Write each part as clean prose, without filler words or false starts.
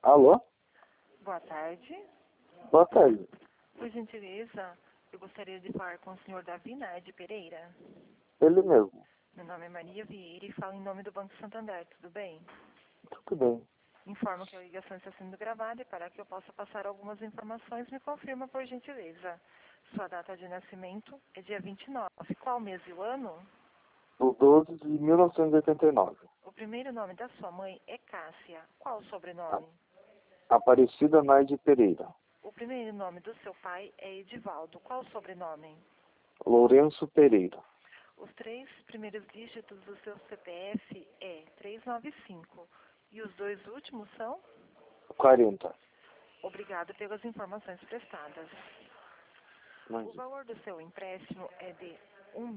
Alô? Boa tarde. Boa tarde. Por gentileza, eu gostaria de falar com o senhor Davi Nardi Pereira. Ele mesmo. Meu nome é Maria Vieira e falo em nome do Banco Santander, tudo bem? Tudo bem. Informo que a ligação está sendo gravada e para que eu possa passar algumas informações, me confirma por gentileza. Sua data de nascimento é dia 29. Qual mês e o ano? Do 12 de 1989. O primeiro nome da sua mãe é Cássia. Qual o sobrenome? Aparecida Nardi Pereira. O primeiro nome do seu pai é Edivaldo. Qual o sobrenome? Lourenço Pereira. Os 3 primeiros dígitos do seu CPF é 395. E os 2 últimos são? 40. Obrigado pelas informações prestadas. O valor do seu empréstimo é de R$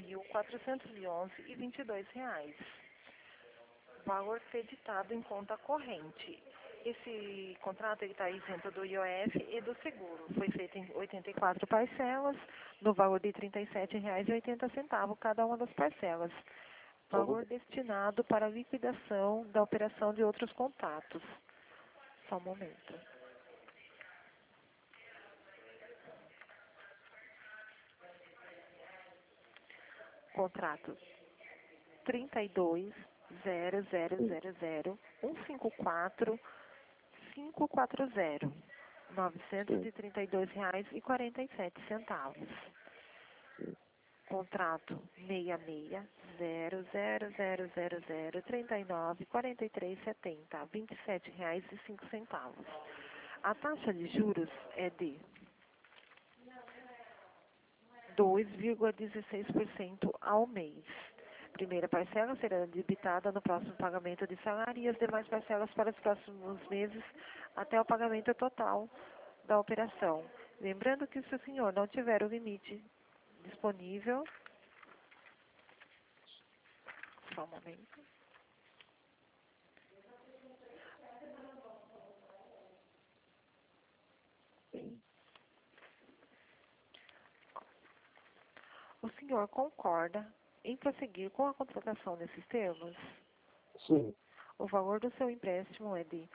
1.411,22. Valor creditado em conta corrente. Esse contrato está isento do IOF e do seguro. Foi feito em 84 parcelas, no valor de R$ 37,80 cada uma das parcelas. Valor destinado para a liquidação da operação de outros contatos. Só um momento. Contrato 32.000.154.540. R$ 932,47. Contrato 66.000.39.4370. R$ 27,05. A taxa de juros é de 2,16% ao mês. Primeira parcela será debitada no próximo pagamento de salário e as demais parcelas para os próximos meses até o pagamento total da operação. Lembrando que se o senhor não tiver o limite disponível, só um momento. O senhor concorda em prosseguir com a contratação nesses termos? Sim. O valor do seu empréstimo é de R$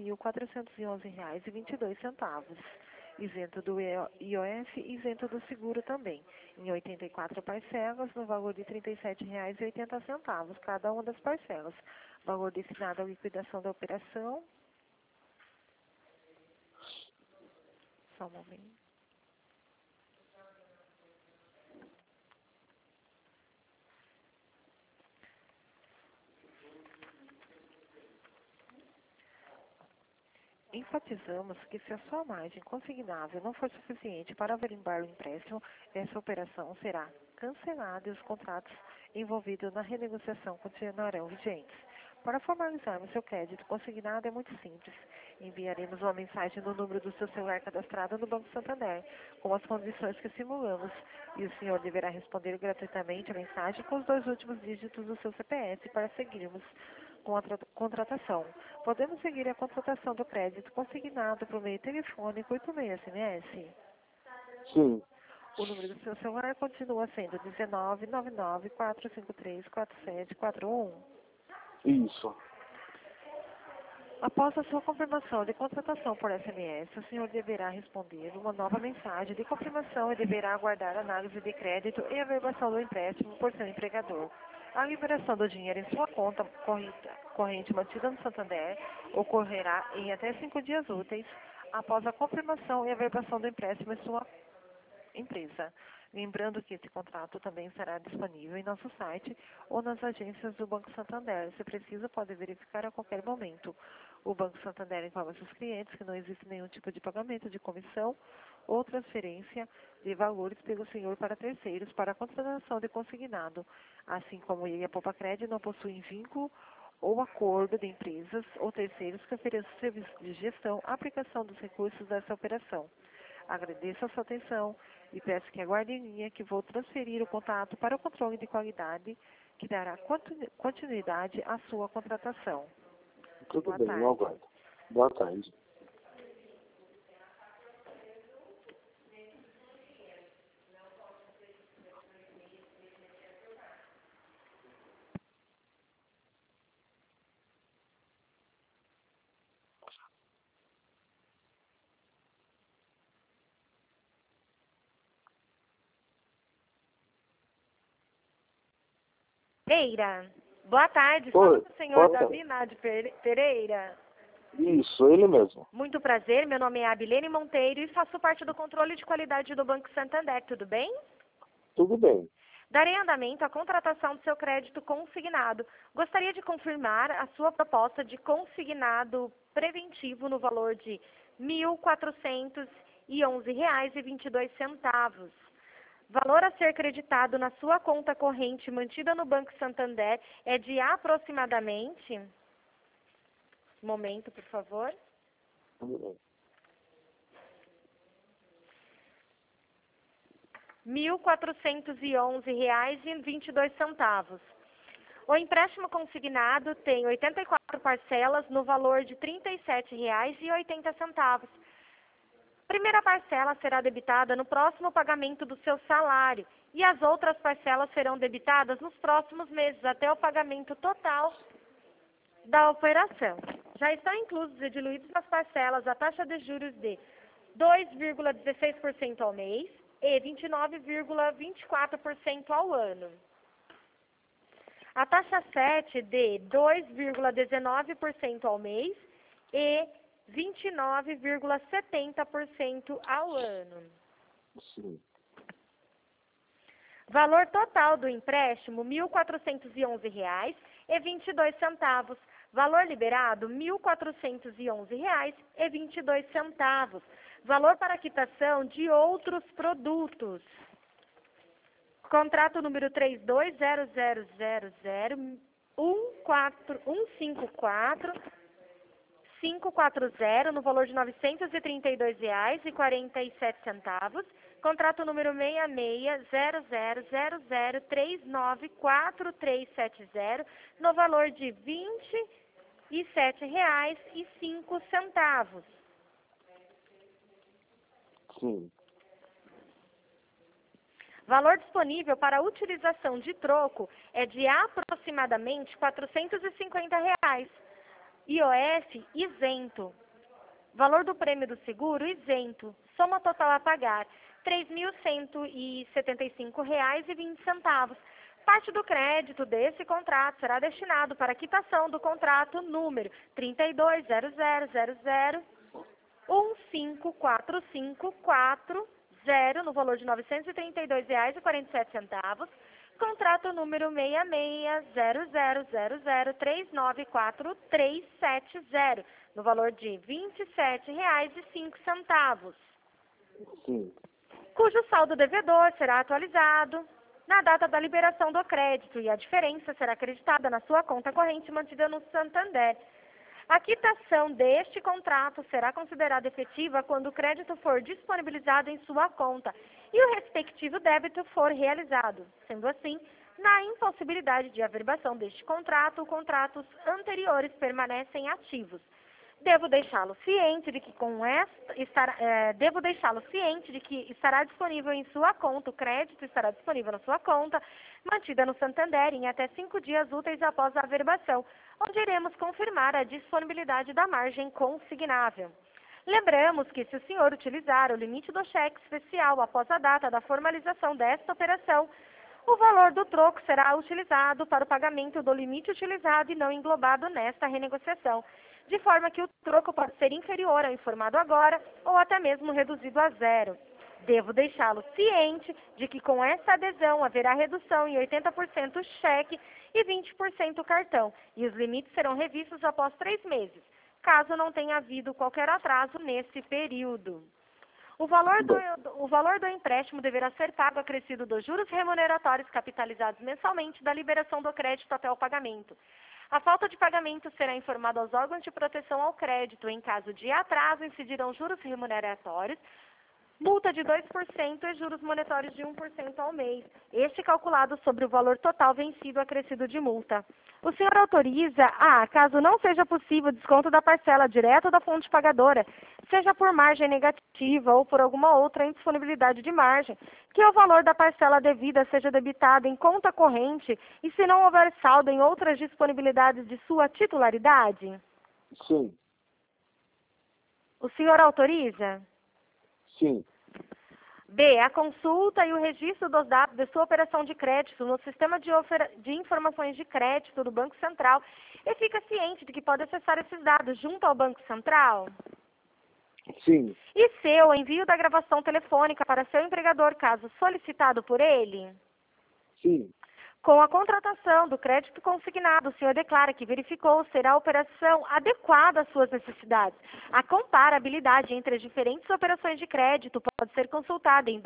1.411,22, isento do IOF e isento do seguro também, em 84 parcelas, no valor de R$ 37,80 cada uma das parcelas. Valor destinado à liquidação da operação. Só um momento. Enfatizamos que se a sua margem consignável não for suficiente para averiguar o empréstimo, essa operação será cancelada e os contratos envolvidos na renegociação continuarão vigentes. Para formalizarmos seu crédito consignado é muito simples. Enviaremos uma mensagem no número do seu celular cadastrado no Banco Santander, com as condições que simulamos, e o senhor deverá responder gratuitamente a mensagem com os 2 últimos dígitos do seu CPF para seguirmos com a contratação. Podemos seguir a contratação do crédito consignado por meio telefônico e por meio SMS? Sim. O número do seu celular continua sendo 1999-453-4741. Isso. Após a sua confirmação de contratação por SMS, o senhor deverá responder uma nova mensagem de confirmação e deverá aguardar a análise de crédito e averbação do empréstimo por seu empregador. A liberação do dinheiro em sua conta corrente mantida no Santander ocorrerá em até 5 dias úteis após a confirmação e averbação do empréstimo em sua empresa. Lembrando que esse contrato também estará disponível em nosso site ou nas agências do Banco Santander. Se preciso, pode verificar a qualquer momento. O Banco Santander informa aos seus clientes que não existe nenhum tipo de pagamento de comissão ou transferência de valores pelo senhor para terceiros para a contratação de consignado, assim como ele e a Poupa Crédito não possuem vínculo ou acordo de empresas ou terceiros que ofereçam serviços de gestão, aplicação dos recursos dessa operação. Agradeço a sua atenção e peço que aguarde em linha que vou transferir o contato para o controle de qualidade que dará continuidade à sua contratação. Tudo Boa bem, tarde. eu aguardo. Boa tarde. Pereira. Boa tarde, Oi, fala com o senhor boa tarde. Davi Nade Pereira. Isso, ele mesmo. Muito prazer, meu nome é Abilene Monteiro e faço parte do controle de qualidade do Banco Santander, tudo bem? Tudo bem. Darei andamento à contratação do seu crédito consignado. Gostaria de confirmar a sua proposta de consignado preventivo no valor de R$ 1.411,22. Valor a ser creditado na sua conta corrente mantida no Banco Santander é de aproximadamente... Momento, por favor. Tudo bem. R$ 1.411,22. O empréstimo consignado tem 84 parcelas no valor de R$ 37,80. Primeira parcela será debitada no próximo pagamento do seu salário e as outras parcelas serão debitadas nos próximos meses até o pagamento total da operação. Já estão inclusos e diluídos nas parcelas a taxa de juros de 2,16% ao mês e 29,24% ao ano. A taxa 7 de 2,19% ao mês e 29,70% ao ano. Sim. Valor total do empréstimo, R$ 1.411,22. Valor liberado, R$ 1.411,22. Valor para quitação de outros produtos. Contrato número 32000154 no valor de R$ 932,47. Contrato número 660000394370 no valor de R$ 27,05. Sim. Valor disponível para utilização de troco é de aproximadamente R$ 450. IOF isento. Valor do prêmio do seguro isento. Soma total a pagar R$ 3.175,20. Parte do crédito desse contrato será destinado para a quitação do contrato número 320000154540 no valor de R$ 932,47. Contrato número 660000394370 no valor de R$ 27,05. Sim. Cujo saldo devedor será atualizado na data da liberação do crédito e a diferença será acreditada na sua conta corrente mantida no Santander. A quitação deste contrato será considerada efetiva quando o crédito for disponibilizado em sua conta e o respectivo débito for realizado. Sendo assim, na impossibilidade de averbação deste contrato, contratos anteriores permanecem ativos. Devo deixá-lo ciente de que estará disponível em sua conta, o crédito estará disponível na sua conta, mantida no Santander em até 5 dias úteis após a averbação, onde iremos confirmar a disponibilidade da margem consignável. Lembramos que se o senhor utilizar o limite do cheque especial após a data da formalização desta operação, o valor do troco será utilizado para o pagamento do limite utilizado e não englobado nesta renegociação, de forma que o troco pode ser inferior ao informado agora ou até mesmo reduzido a zero. Devo deixá-lo ciente de que com essa adesão haverá redução em 80% cheque e 20% cartão, e os limites serão revistos após 3 meses, caso não tenha havido qualquer atraso nesse período. O valor do empréstimo deverá ser pago acrescido dos juros remuneratórios capitalizados mensalmente da liberação do crédito até o pagamento. A falta de pagamento será informada aos órgãos de proteção ao crédito. Em caso de atraso, incidirão juros remuneratórios, multa de 2% e juros monetários de 1% ao mês. Este calculado sobre o valor total vencido acrescido de multa. O senhor autoriza caso não seja possível desconto da parcela direto da fonte pagadora, seja por margem negativa ou por alguma outra indisponibilidade de margem, que o valor da parcela devida seja debitado em conta corrente e se não houver saldo em outras disponibilidades de sua titularidade? Sim. O senhor autoriza? Sim. B. A consulta e o registro dos dados de sua operação de crédito no sistema de informações de crédito do Banco Central e fica ciente de que pode acessar esses dados junto ao Banco Central. Sim. E C. O envio da gravação telefônica para seu empregador, caso solicitado por ele. Sim. Com a contratação do crédito consignado, o senhor declara que verificou ser a operação adequada às suas necessidades. A comparabilidade entre as diferentes operações de crédito pode ser consultada em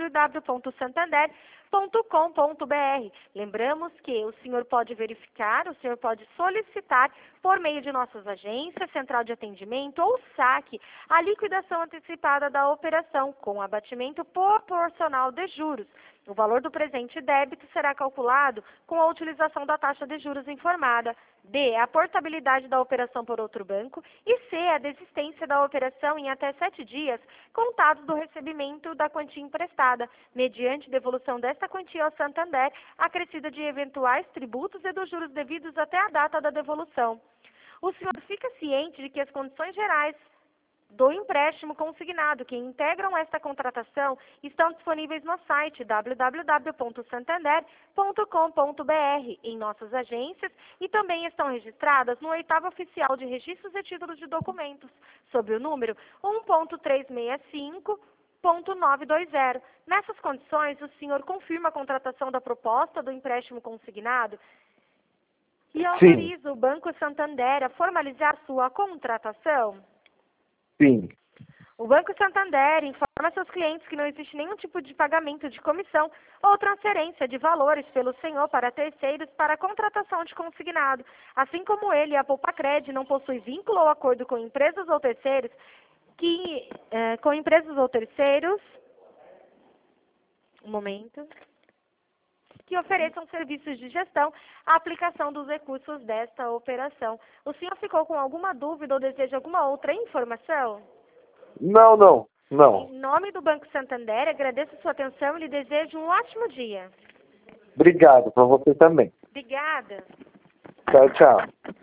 www.santander.com.br. Lembramos que o senhor pode verificar, o senhor pode solicitar por meio de nossas agências, central de atendimento ou saque, a liquidação antecipada da operação com abatimento proporcional de juros. O valor do presente débito será calculado com a utilização da taxa de juros informada. D. A portabilidade da operação por outro banco. E C. A desistência da operação em até 7 dias, contados do recebimento da quantia emprestada, mediante devolução desta quantia ao Santander, acrescida de eventuais tributos e dos juros devidos até a data da devolução. O senhor fica ciente de que as condições gerais do empréstimo consignado que integram esta contratação estão disponíveis no site www.santander.com.br, em nossas agências, e também estão registradas no 8º Oficial de Registros e Títulos de Documentos, sob o número 1.365.920. Nessas condições, o senhor confirma a contratação da proposta do empréstimo consignado e autoriza o Banco Santander a formalizar sua contratação? Sim. O Banco Santander informa seus clientes que não existe nenhum tipo de pagamento de comissão ou transferência de valores pelo senhor para terceiros para a contratação de consignado. Assim como ele, a Poupacred não possui vínculo ou acordo com empresas ou terceiros que ofereçam serviços de gestão à aplicação dos recursos desta operação. O senhor ficou com alguma dúvida ou deseja alguma outra informação? Não. Em nome do Banco Santander, agradeço a sua atenção e lhe desejo um ótimo dia. Obrigado, para você também. Obrigada. Tchau, tchau.